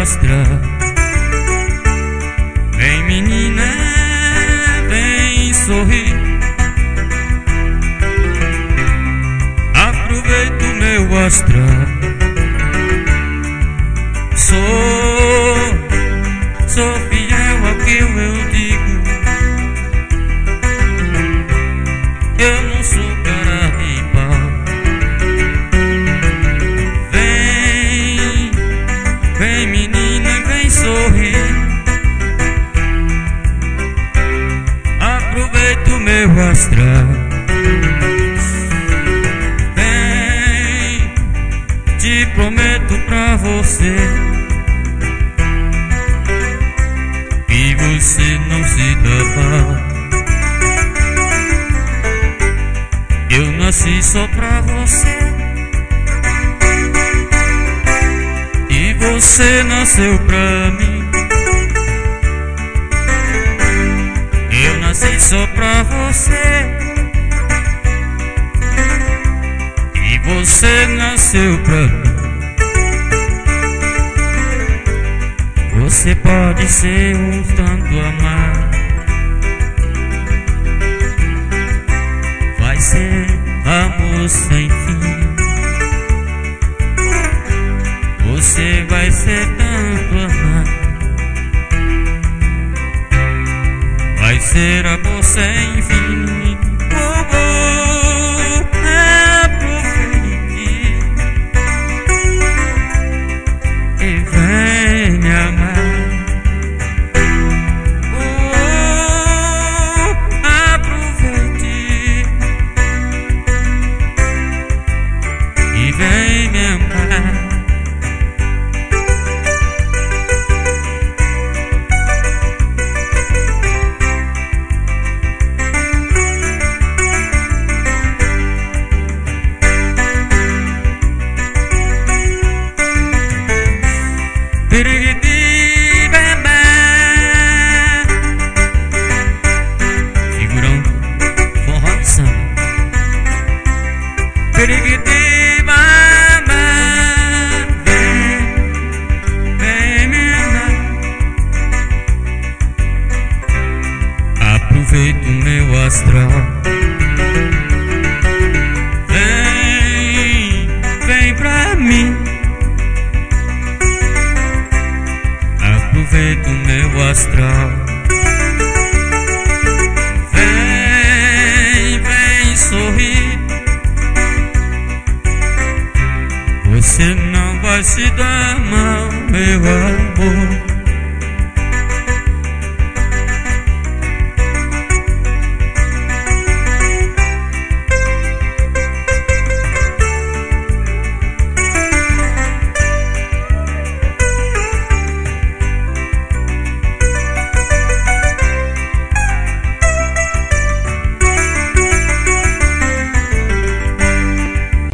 astral. Vem menina, vem sorrir. Aproveita o meu astral. Sou fiel ao que eu digo. Eu não sou cara de pau. Vem menina, vem sorrir. Aproveita o meu astral. Vem, te prometo pra você que você não se dá mal. Eu nasci só pra você e você nasceu pra mim. Eu nasci só pra você e você nasceu pra mim. Você pode ser um tanto amar, vai ser amor sem fim. Você vai ser tanto amar, vai ser amor sem fim. Aproveite e vem me amar. Aproveite e vem me amar. Figurão, forró de samba. Perigiti, baba, vem me amar. Aproveita o meu astral. Vem pra mim. Aproveita o meu astral. Vem sorrir. Você não vai se dar mal, meu amor.